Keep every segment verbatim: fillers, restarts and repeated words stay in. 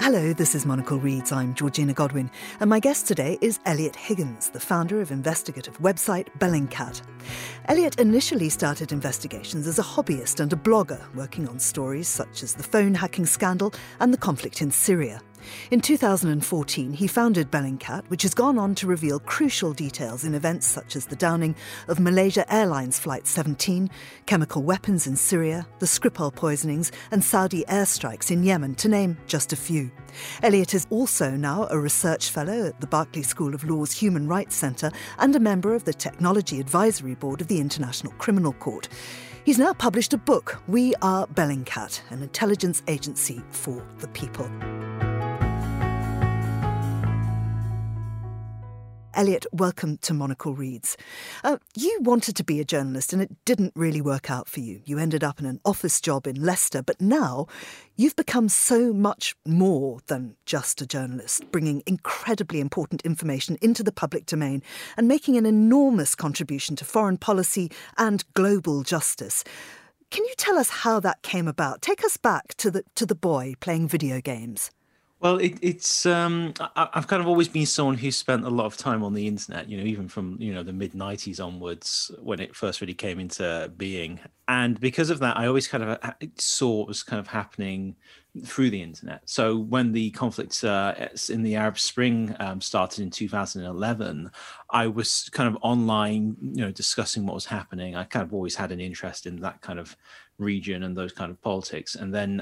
Hello, this is Monocle Reads. I'm Georgina Godwin, and my guest today is Eliot Higgins, the founder of investigative website Bellingcat. Eliot initially started investigations as a hobbyist and a blogger, working on stories such as the phone hacking scandal and the conflict in Syria. In two thousand fourteen, he founded Bellingcat, which has gone on to reveal crucial details in events such as the downing of Malaysia Airlines Flight seventeen, chemical weapons in Syria, the Skripal poisonings, and Saudi airstrikes in Yemen, to name just a few. Eliot is also now a research fellow at the Berkeley School of Law's Human Rights Centre and a member of the Technology Advisory Board of the International Criminal Court. He's now published a book, We Are Bellingcat, an intelligence agency for the people. Eliot, welcome to Monocle Reads. Uh, you wanted to be a journalist and it didn't really work out for you. You ended up in an office job in Leicester, but now you've become so much more than just a journalist, bringing incredibly important information into the public domain and making an enormous contribution to foreign policy and global justice. Can you tell us how that came about? Take us back to the to the boy playing video games. Well, it, it's um, I, I've kind of always been someone who spent a lot of time on the internet, you know, even from, you know, the mid nineties onwards when it first really came into being. And because of that, I always kind of saw what was kind of happening through the internet. So when the conflict uh, in the Arab Spring um, started in two thousand eleven, I was kind of online, you know, discussing what was happening. I kind of always had an interest in that kind of region and those kind of politics. And then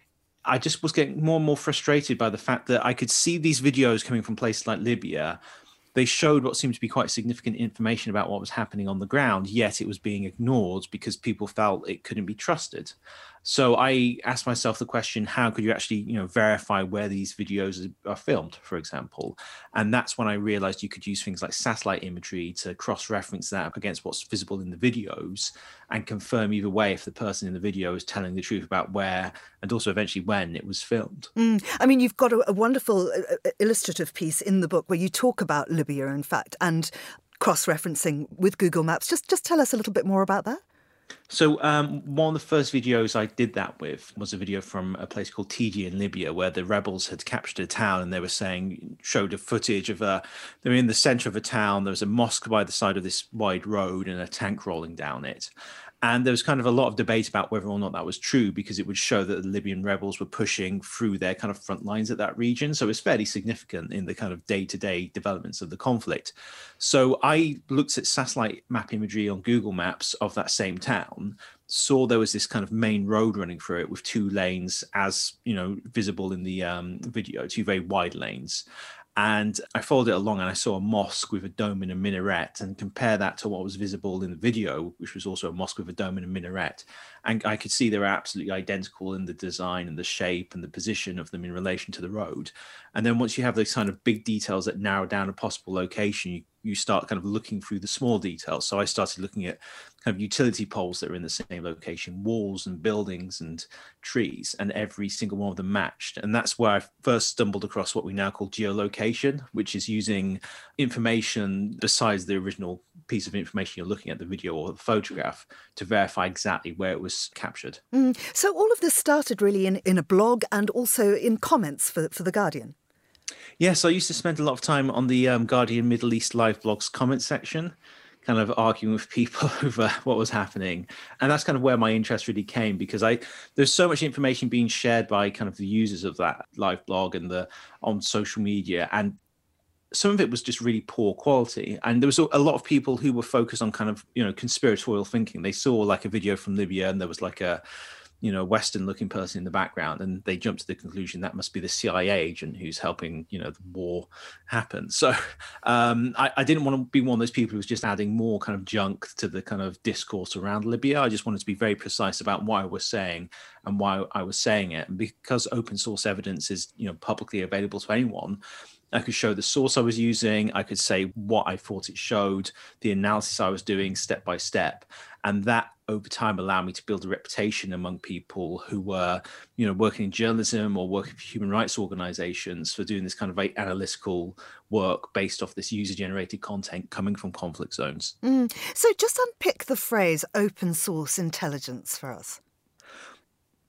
I just was getting more and more frustrated by the fact that I could see these videos coming from places like Libya. They showed what seemed to be quite significant information about what was happening on the ground, yet it was being ignored because people felt it couldn't be trusted. So I asked myself the question, how could you actually, you know, verify where these videos are filmed, for example? And that's when I realized you could use things like satellite imagery to cross-reference that up against what's visible in the videos and confirm either way if the person in the video is telling the truth about where and also eventually when it was filmed. Mm. I mean, you've got a, a wonderful uh, illustrative piece in the book where you talk about Libya, in fact, and cross-referencing with Google Maps. Just, just tell us a little bit more about that. So um, one of the first videos I did that with was a video from a place called Tiji in Libya, where the rebels had captured a town, and they were saying, showed a footage of a, they were in the center of a town. There was a mosque by the side of this wide road and a tank rolling down it. And there was kind of a lot of debate about whether or not that was true, because it would show that the Libyan rebels were pushing through their kind of front lines at that region. So it's fairly significant in the kind of day-to-day developments of the conflict. So I looked at satellite map imagery on Google Maps of that same town, saw there was this kind of main road running through it with two lanes as, you know, visible in the um, video, two very wide lanes. And I followed it along and I saw a mosque with a dome and a minaret, and compare that to what was visible in the video, which was also a mosque with a dome and a minaret. And I could see they were absolutely identical in the design and the shape and the position of them in relation to the road. And then once you have those kind of big details that narrow down a possible location, you, you start kind of looking through the small details. So I started looking at kind of utility poles that were in the same location, walls and buildings and trees, and every single one of them matched. And that's where I first stumbled across what we now call geolocation, which is using information besides the original piece of information you're looking at, the video or the photograph, to verify exactly where it was captured. Mm. So all of this started really in, in a blog and also in comments for, for The Guardian. Yes, I used to spend a lot of time on the um, Guardian Middle East Live blogs comment section, kind of arguing with people over what was happening. And that's kind of where my interest really came, because I there's so much information being shared by kind of the users of that live blog and the on social media. And some of it was just really poor quality. And there was a lot of people who were focused on kind of, you know, conspiratorial thinking. They saw like a video from Libya and there was like a, you know, Western looking person in the background, and they jumped to the conclusion that must be the C I A agent who's helping, you know, the war happen. So um, I, I didn't want to be one of those people who was just adding more kind of junk to the kind of discourse around Libya. I just wanted to be very precise about what I was saying and why I was saying it. And because open source evidence is, you know, publicly available to anyone, I could show the source I was using. I could say what I thought it showed, the analysis I was doing step by step. And that over time allowed me to build a reputation among people who were, you know, working in journalism or working for human rights organizations for doing this kind of very analytical work based off this user-generated content coming from conflict zones. Mm. So just unpick the phrase open source intelligence for us.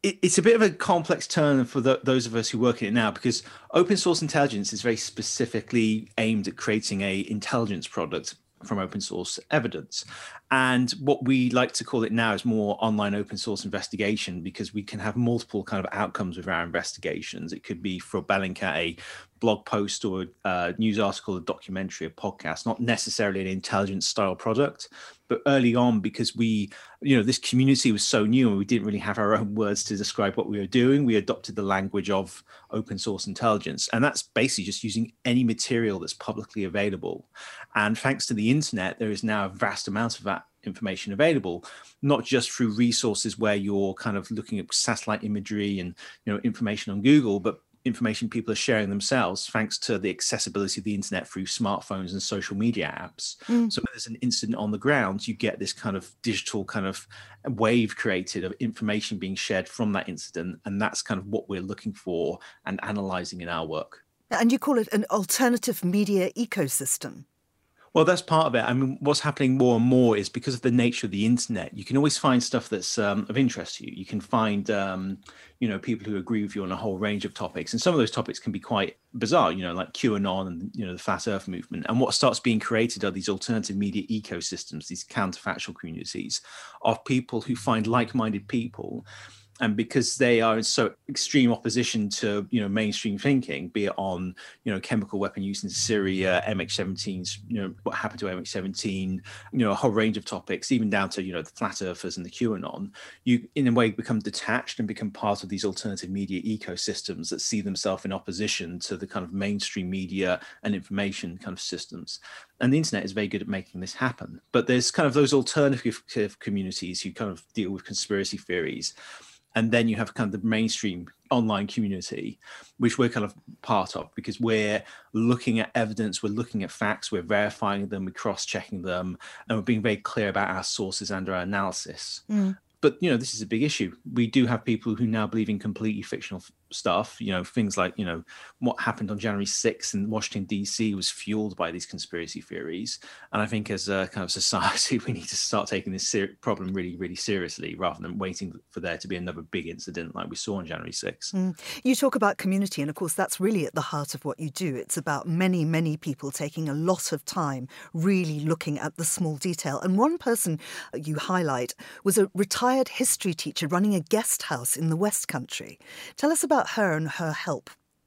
it, it's a bit of a complex term for the, those of us who work in it now, because open source intelligence is very specifically aimed at creating a intelligence product from open source evidence. And what we like to call it now is more online open source investigation, because we can have multiple kind of outcomes with our investigations. It could be for Bellingcat a blog post or a news article, a documentary, a podcast, not necessarily an intelligence style product. But early on, because we, you know, this community was so new and we didn't really have our own words to describe what we were doing, we adopted the language of open source intelligence. And that's basically just using any material that's publicly available. And thanks to the internet, there is now a vast amount of that information available, not just through resources where you're kind of looking at satellite imagery and, you know, information on Google, but information people are sharing themselves thanks to the accessibility of the internet through smartphones and social media apps. Mm. So when there's an incident on the ground, you get this kind of digital kind of wave created of information being shared from that incident. And that's kind of what we're looking for and analysing in our work. And you call it an alternative media ecosystem. Well, that's part of it. I mean, what's happening more and more is because of the nature of the internet, you can always find stuff that's um, of interest to you. You can find, um, you know, people who agree with you on a whole range of topics. And some of those topics can be quite bizarre, you know, like QAnon and, you know, the Flat Earth movement. And what starts being created are these alternative media ecosystems, these counterfactual communities of people who find like-minded people. And because they are in so extreme opposition to, you know, mainstream thinking, be it on, you know, chemical weapon use in Syria, M H seventeens, you know, what happened to M H seventeen, you know, a whole range of topics, even down to, you know, the flat earthers and the QAnon, you in a way become detached and become part of these alternative media ecosystems that see themselves in opposition to the kind of mainstream media and information kind of systems. And the internet is very good at making this happen. But there's kind of those alternative communities who kind of deal with conspiracy theories. And then you have kind of the mainstream online community, which we're kind of part of, because we're looking at evidence, we're looking at facts, we're verifying them, we're cross-checking them, and we're being very clear about our sources and our analysis. Mm. But, you know, this is a big issue. We do have people who now believe in completely fictional f- stuff, you know, things like, you know, what happened on January sixth in Washington, D C was fueled by these conspiracy theories. And I think as a kind of society, we need to start taking this ser- problem really, really seriously rather than waiting for there to be another big incident like we saw on January sixth. Mm. You talk about community, and of course, that's really at the heart of what you do. It's about many, many people taking a lot of time really looking at the small detail. And one person you highlight was a retired history teacher running a guest house in the West Country. Tell us about her and her help.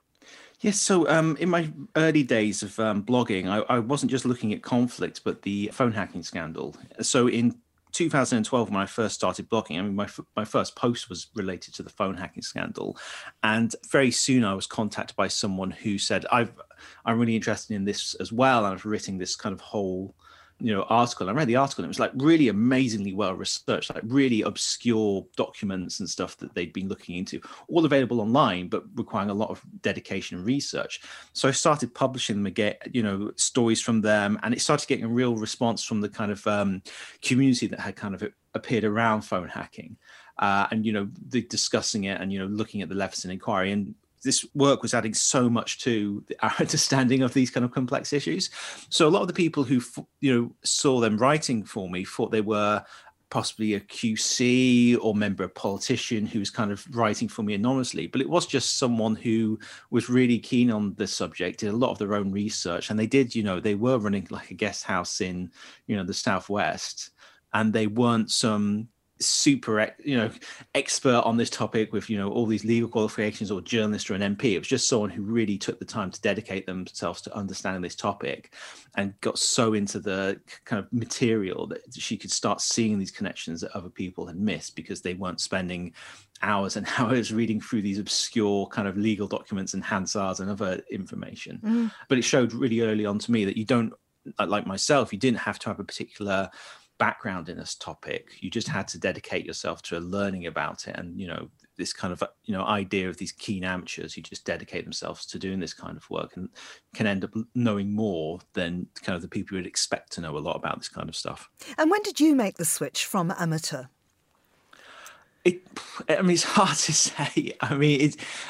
Yes, so um, in my early days of um, blogging, I, I wasn't just looking at conflict, but the phone hacking scandal. So in two thousand twelve, when I first started blogging, I mean, my my first post was related to the phone hacking scandal. And very soon I was contacted by someone who said, I've, I'm really interested in this as well. And I've written this kind of whole you know, article. I read the article and it was like really amazingly well researched, like really obscure documents and stuff that they'd been looking into, all available online, but requiring a lot of dedication and research. So I started publishing them again, you know, stories from them, and it started getting a real response from the kind of um, community that had kind of appeared around phone hacking, uh, and, you know, the discussing it and, you know, looking at the Leveson inquiry. And this work was adding so much to our understanding of these kind of complex issues. So a lot of the people who, you know, saw them writing for me thought they were possibly a Q C or member of politician who was kind of writing for me anonymously. But it was just someone who was really keen on the subject, did a lot of their own research. And they did, you know, they were running like a guest house in, you know, the Southwest. And they weren't some super, you know, expert on this topic with, you know, all these legal qualifications or journalist or an M P. It was just someone who really took the time to dedicate themselves to understanding this topic and got so into the kind of material that she could start seeing these connections that other people had missed because they weren't spending hours and hours reading through these obscure kind of legal documents and Hansards and other information. Mm. But it showed really early on to me that you don't, like myself, you didn't have to have a particular background in this topic. You just had to dedicate yourself to learning about it. And, you know, this kind of, you know, idea of these keen amateurs who just dedicate themselves to doing this kind of work and can end up knowing more than kind of the people you would expect to know a lot about this kind of stuff. And when did you make the switch from amateur? It, I mean, it's hard to say. I mean, it's,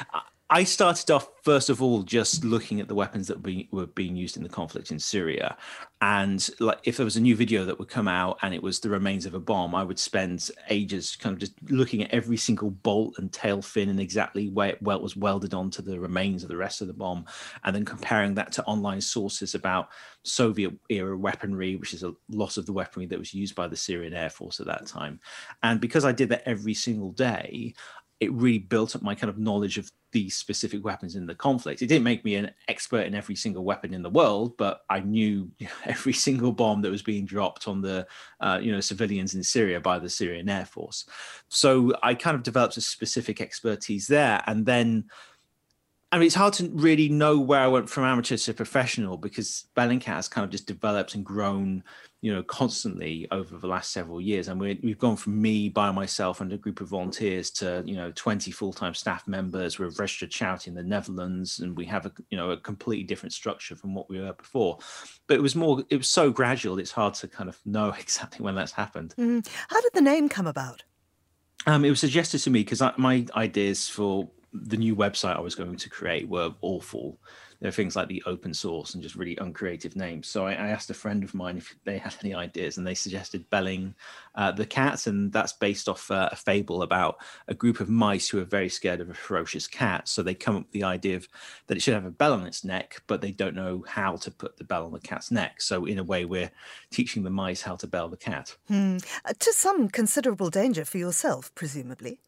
I started off, first of all, just looking at the weapons that were being, were being used in the conflict in Syria. And like, if there was a new video that would come out and it was the remains of a bomb, I would spend ages kind of just looking at every single bolt and tail fin and exactly where it well, was welded onto the remains of the rest of the bomb, and then comparing that to online sources about Soviet-era weaponry, which is a lot of the weaponry that was used by the Syrian Air Force at that time. And because I did that every single day, it really built up my kind of knowledge of these specific weapons in the conflict. It didn't make me an expert in every single weapon in the world, but I knew you know, every single bomb that was being dropped on the uh, you know civilians in Syria by the Syrian Air Force. So I kind of developed a specific expertise there. And then, I mean, it's hard to really know where I went from amateur to professional, because Bellingcat has kind of just developed and grown, you know, constantly over the last several years. And we, we've gone from me by myself and a group of volunteers to, you know, twenty full-time staff members. We're a registered charity in the Netherlands, and we have a, you know, a completely different structure from what we were before. But it was more, it was so gradual. It's hard to kind of know exactly when that's happened. Mm. How did the name come about? Um, it was suggested to me because my ideas for the new website I was going to create were awful. There are things like the open source and just really uncreative names. So I, I asked a friend of mine if they had any ideas, and they suggested Belling uh, the Cat, and that's based off uh, a fable about a group of mice who are very scared of a ferocious cat. So they come up with the idea of that it should have a bell on its neck, but they don't know how to put the bell on the cat's neck. So in a way, we're teaching the mice how to bell the cat. Hmm. Uh, to some considerable danger for yourself, presumably.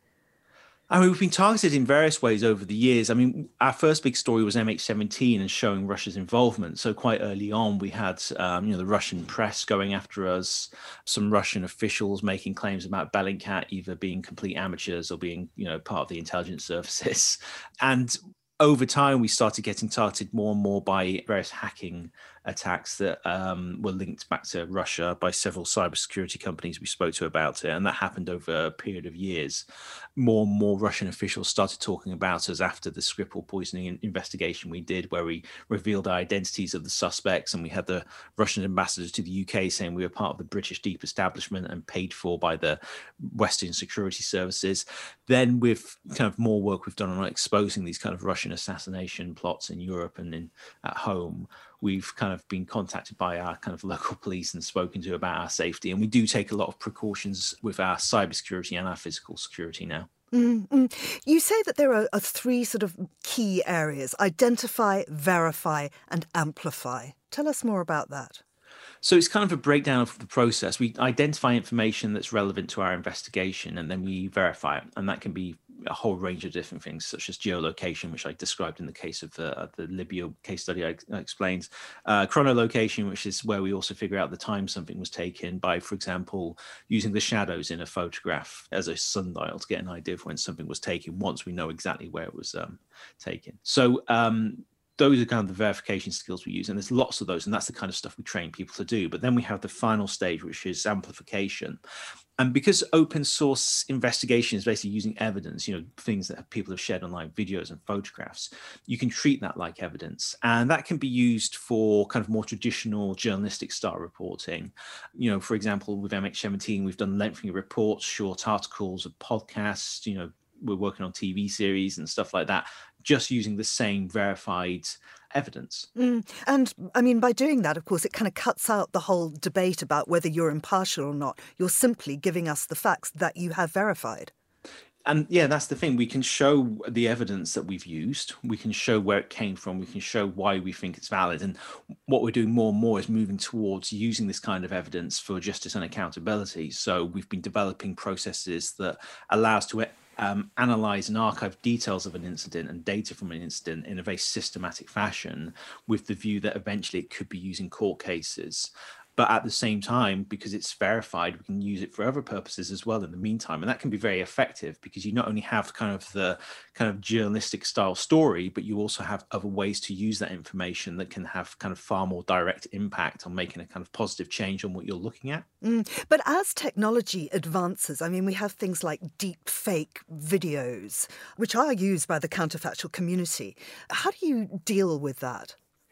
I mean, we've been targeted in various ways over the years. I mean, our first big story was M H seventeen and showing Russia's involvement. So quite early on, we had, um, you know, the Russian press going after us, some Russian officials making claims about Bellingcat either being complete amateurs or being, you know, part of the intelligence services. And over time, we started getting targeted more and more by various hacking attacks that um, were linked back to Russia by several cybersecurity companies we spoke to about it. And that happened over a period of years. More and more Russian officials started talking about us after the Skripal poisoning investigation we did, where we revealed the identities of the suspects. And we had the Russian ambassador to the U K saying we were part of the British deep establishment and paid for by the Western security services. Then with kind of more work we've done on exposing these kind of Russian assassination plots in Europe and in at home, we've kind of been contacted by our kind of local police and spoken to about our safety. And we do take a lot of precautions with our cybersecurity and our physical security now. Mm-hmm. You say that there are, are three sort of key areas: identify, verify, and amplify. Tell us more about that. So it's kind of a breakdown of the process. We identify information that's relevant to our investigation, and then we verify it. And that can be a whole range of different things, such as geolocation, which I described in the case of the, uh, the Libya case study I, I explained. Uh, chronolocation, which is where we also figure out the time something was taken by, for example, using the shadows in a photograph as a sundial to get an idea of when something was taken, once we know exactly where it was um, taken. So um, those are kind of the verification skills we use, and there's lots of those, and that's the kind of stuff we train people to do. But then we have the final stage, which is amplification. And because open source investigation is basically using evidence, you know, things that people have shared online, videos and photographs, you can treat that like evidence. And that can be used for kind of more traditional journalistic style reporting. You know, for example, with M H seventeen, we've done lengthy reports, short articles, a podcast, you know, we're working on T V series and stuff like that, just using the same verified evidence. Mm. And I mean, by doing that, of course, it kind of cuts out the whole debate about whether you're impartial or not. You're simply giving us the facts that you have verified. And yeah, that's the thing. We can show the evidence that we've used. We can show where it came from. We can show why we think it's valid. And what we're doing more and more is moving towards using this kind of evidence for justice and accountability. So we've been developing processes that allow us to Um, analyze and archive details of an incident and data from an incident in a very systematic fashion, with the view that eventually it could be used in court cases. But at the same time, because it's verified, we can use it for other purposes as well in the meantime. And that can be very effective, because you not only have kind of the kind of journalistic style story, but you also have other ways to use that information that can have kind of far more direct impact on making a kind of positive change on what you're looking at. Mm. But as technology advances, I mean, we have things like deep fake videos, which are used by the counterfactual community. How do you deal with that?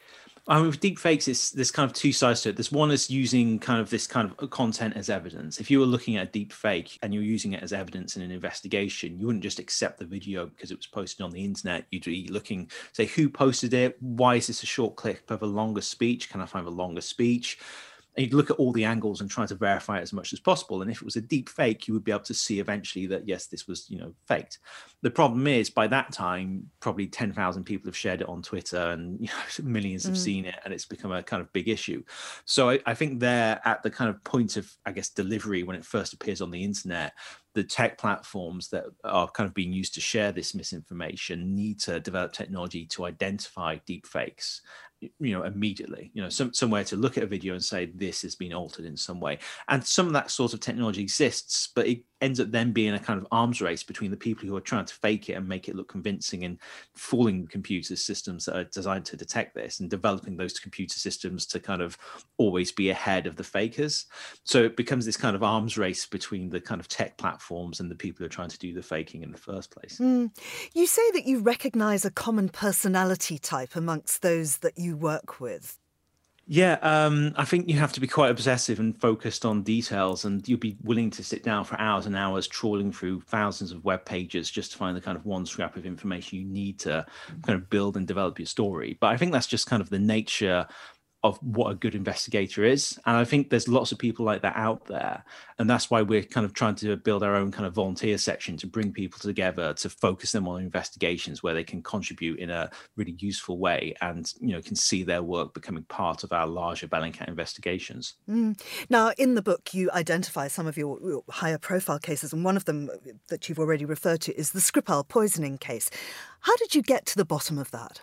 I mean, with deepfakes, it's there's kind of two sides to it. There's one is using kind of this kind of content as evidence. If you were looking at a deep fake and you're using it as evidence in an investigation, you wouldn't just accept the video because it was posted on the internet. You'd be looking, say, who posted it? Why is this a short clip of a longer speech? Can I find a longer speech? And you'd look at all the angles and try to verify it as much as possible. And if it was a deep fake, you would be able to see eventually that, yes, this was, you know, faked. The problem is by that time, probably ten thousand people have shared it on Twitter and you know, millions have mm. seen it, and it's become a kind of big issue. So I, I think they're at the kind of point of, I guess, delivery when it first appears on the internet. The tech platforms that are kind of being used to share this misinformation need to develop technology to identify deep fakes, you know, immediately, you know, some, somewhere to look at a video and say, this has been altered in some way. And some of that sort of technology exists, but it ends up then being a kind of arms race between the people who are trying to fake it and make it look convincing and fooling computer systems that are designed to detect this and developing those computer systems to kind of always be ahead of the fakers. So it becomes this kind of arms race between the kind of tech platforms and the people who are trying to do the faking in the first place. Mm. You say that you recognize a common personality type amongst those that you work with. Yeah, um, I think you have to be quite obsessive and focused on details, and you'll be willing to sit down for hours and hours trawling through thousands of web pages just to find the kind of one scrap of information you need to kind of build and develop your story. But I think that's just kind of the nature of what a good investigator is. And I think there's lots of people like that out there. And that's why we're kind of trying to build our own kind of volunteer section to bring people together, to focus them on investigations where they can contribute in a really useful way and, you know, can see their work becoming part of our larger Bellingcat investigations. Mm. Now, in the book, you identify some of your, your higher profile cases, and one of them that you've already referred to is the Skripal poisoning case. How did you get to the bottom of that?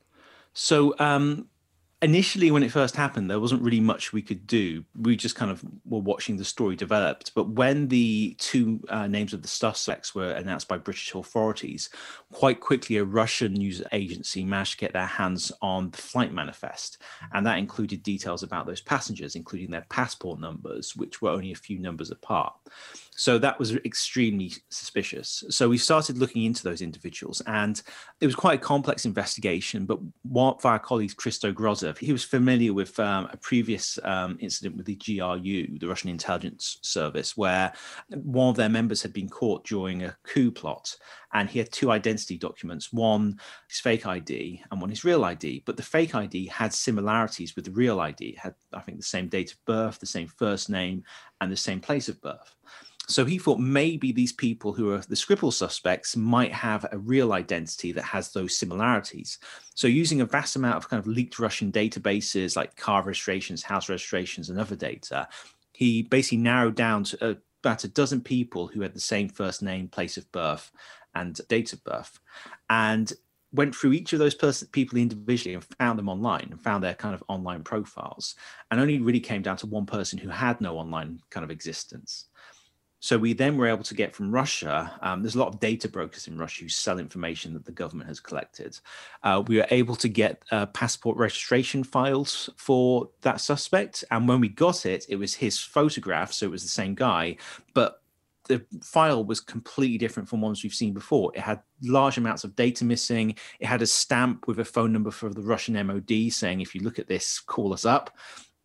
So, um, Initially, when it first happened, there wasn't really much we could do. We just kind of were watching the story developed. But when the two uh, names of the suspects were announced by British authorities, quite quickly a Russian news agency managed to get their hands on the flight manifest. And that included details about those passengers, including their passport numbers, which were only a few numbers apart. So that was extremely suspicious. So we started looking into those individuals, and it was quite a complex investigation. But one of our colleagues, Christo Grozov, he was familiar with um, a previous um, incident with the G R U, the Russian intelligence service, where one of their members had been caught during a coup plot. And he had two identity documents, one his fake I D and one his real I D. But the fake I D had similarities with the real I D. It had, I think, the same date of birth, the same first name, and the same place of birth. So he thought maybe these people who are the Skripal suspects might have a real identity that has those similarities. So using a vast amount of kind of leaked Russian databases like car registrations, house registrations, and other data, he basically narrowed down to uh, about a dozen people who had the same first name, place of birth, and date of birth, and went through each of those person, people individually and found them online and found their kind of online profiles, and only really came down to one person who had no online kind of existence. So we then were able to get from Russia, um, there's a lot of data brokers in Russia who sell information that the government has collected. Uh, we were able to get uh, passport registration files for that suspect. And when we got it, it was his photograph. So it was the same guy, but the file was completely different from ones we've seen before. It had large amounts of data missing. It had a stamp with a phone number for the Russian M O D saying, if you look at this, call us up.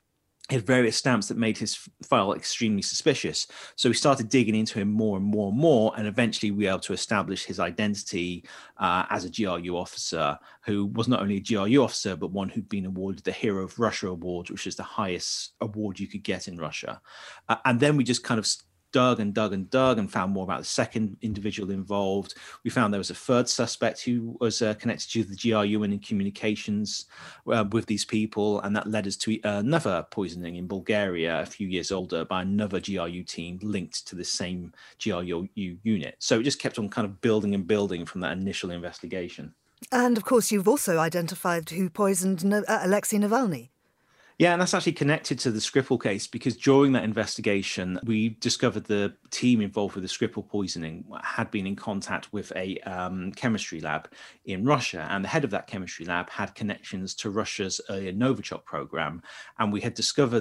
He had various stamps that made his file extremely suspicious. So we started digging into him more and more and more, and eventually we were able to establish his identity uh, as a G R U officer who was not only a G R U officer, but one who'd been awarded the Hero of Russia Award, which is the highest award you could get in Russia. Uh, and then we just kind of dug and dug and dug and found more about the second individual involved. We found there was a third suspect who was uh, connected to the G R U and in communications uh, with these people. And that led us to another poisoning in Bulgaria a few years older by another G R U team linked to the same G R U unit. So it just kept on kind of building and building from that initial investigation. And of course, you've also identified who poisoned no- uh, Alexei Navalny. Yeah, and that's actually connected to the Skripal case, because during that investigation, we discovered the team involved with the Skripal poisoning had been in contact with a um, chemistry lab in Russia. And the head of that chemistry lab had connections to Russia's earlier Novichok program. And we had discovered that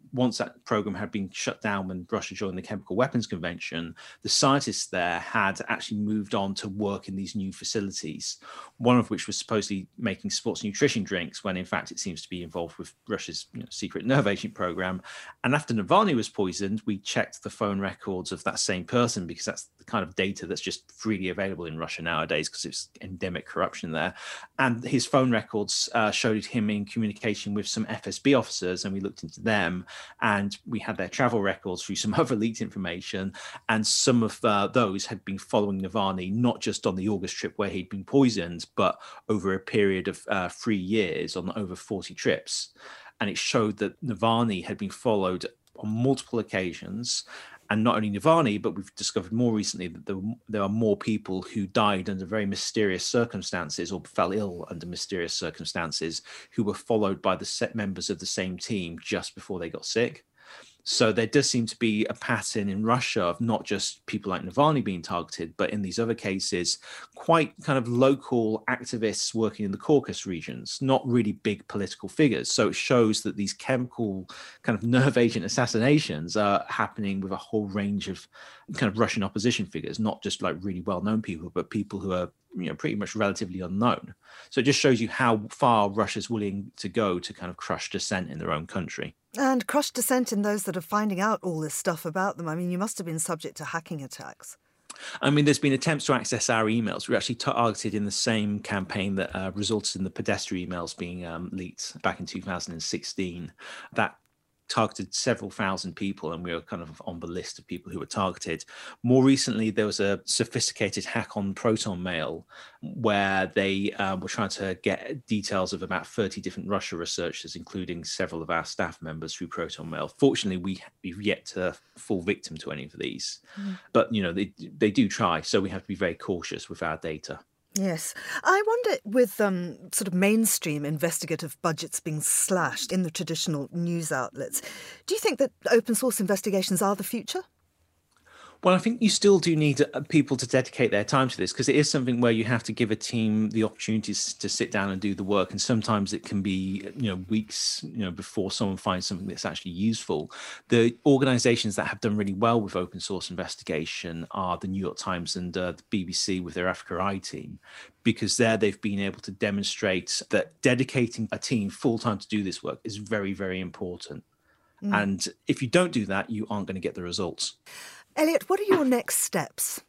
once that program had been shut down when Russia joined the Chemical Weapons Convention, the scientists there had actually moved on to work in these new facilities, one of which was supposedly making sports nutrition drinks, when in fact it seems to be involved with Russia's you know, secret nerve agent program. And after Navalny was poisoned, we checked the phone records of that same person, because that's the kind of data that's just freely available in Russia nowadays, because it's endemic corruption there. And his phone records uh, showed him in communication with some F S B officers, and we looked into them, and we had their travel records through some other leaked information. And some of uh, those had been following Navalny, not just on the August trip where he'd been poisoned, but over a period of uh, three years on over forty trips. And it showed that Navalny had been followed on multiple occasions. And not only Navalny, but we've discovered more recently that there, there are more people who died under very mysterious circumstances or fell ill under mysterious circumstances who were followed by the set members of the same team just before they got sick. So there does seem to be a pattern in Russia of not just people like Navalny being targeted, but in these other cases, quite kind of local activists working in the Caucasus regions, not really big political figures. So it shows that these chemical kind of nerve agent assassinations are happening with a whole range of kind of Russian opposition figures, not just like really well-known people, but people who are you know pretty much relatively unknown. So it just shows you how far Russia's willing to go to kind of crush dissent in their own country. And crush dissent in those that are finding out all this stuff about them. I mean, you must have been subject to hacking attacks. I mean, there's been attempts to access our emails. We were actually targeted in the same campaign that uh, resulted in the Podesta emails being um, leaked back in two thousand sixteen. That targeted several thousand people, and we were kind of on the list of people who were targeted. More recently, there was a sophisticated hack on Proton Mail where they um, were trying to get details of about thirty different Russia researchers, including several of our staff members through Proton Mail. Fortunately, we, we've yet to fall victim to any of these. Mm. But, you know, they, they do try, so we have to be very cautious with our data. Yes. I wonder, with um, sort of mainstream investigative budgets being slashed in the traditional news outlets, do you think that open source investigations are the future? Well, I think you still do need people to dedicate their time to this, because it is something where you have to give a team the opportunities to sit down and do the work. And sometimes it can be, you know, weeks, you know, before someone finds something that's actually useful. The organizations that have done really well with open source investigation are the New York Times and uh, the B B C with their Africa Eye team, because there they've been able to demonstrate that dedicating a team full time to do this work is very, very important. Mm. And if you don't do that, you aren't going to get the results. Elliot, what are your next steps?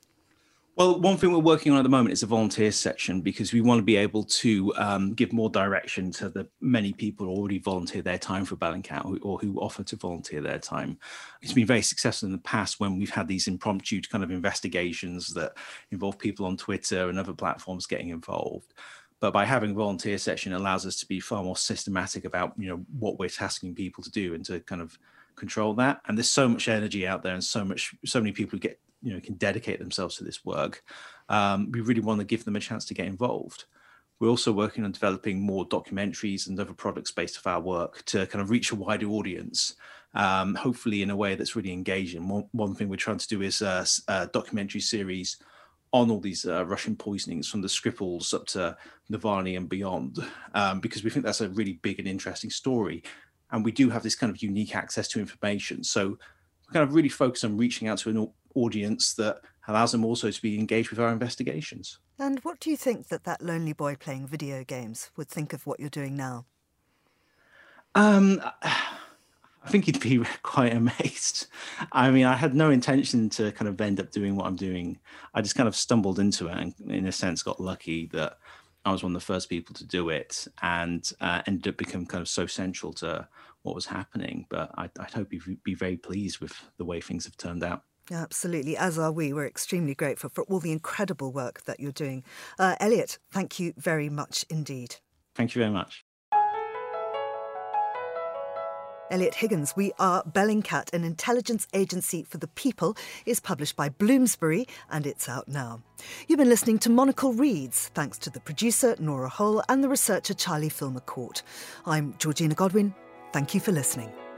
Well, one thing we're working on at the moment is a volunteer section, because we want to be able to um, give more direction to the many people who already volunteer their time for Bellingcat, or who offer to volunteer their time. It's been very successful in the past when we've had these impromptu kind of investigations that involve people on Twitter and other platforms getting involved. But by having a volunteer section, it allows us to be far more systematic about, you know, what we're tasking people to do and to kind of control that. And there's so much energy out there and so much, so many people who get, you know, can dedicate themselves to this work. Um, we really want to give them a chance to get involved. We're also working on developing more documentaries and other products based off our work to kind of reach a wider audience, um, hopefully in a way that's really engaging. One, one thing we're trying to do is a, a documentary series on all these uh, Russian poisonings, from the Skripals up to Navalny and beyond, um, because we think that's a really big and interesting story. And we do have this kind of unique access to information. So we kind of really focus on reaching out to an audience that allows them also to be engaged with our investigations. And what do you think that that lonely boy playing video games would think of what you're doing now? Um, I think he'd be quite amazed. I mean, I had no intention to kind of end up doing what I'm doing. I just kind of stumbled into it and, in a sense, got lucky that I was one of the first people to do it, and uh, ended up becoming kind of so central to what was happening. But I, I'd hope you'd be very pleased with the way things have turned out. Absolutely, as are we. We're extremely grateful for all the incredible work that you're doing. Uh, Elliot, thank you very much indeed. Thank you very much. Elliot Higgins, We Are Bellingcat, an intelligence agency for the people, is published by Bloomsbury, and it's out now. You've been listening to Monocle Reads, thanks to the producer, Nora Hull, and the researcher, Charlie Filmer-Court. I'm Georgina Godwin. Thank you for listening.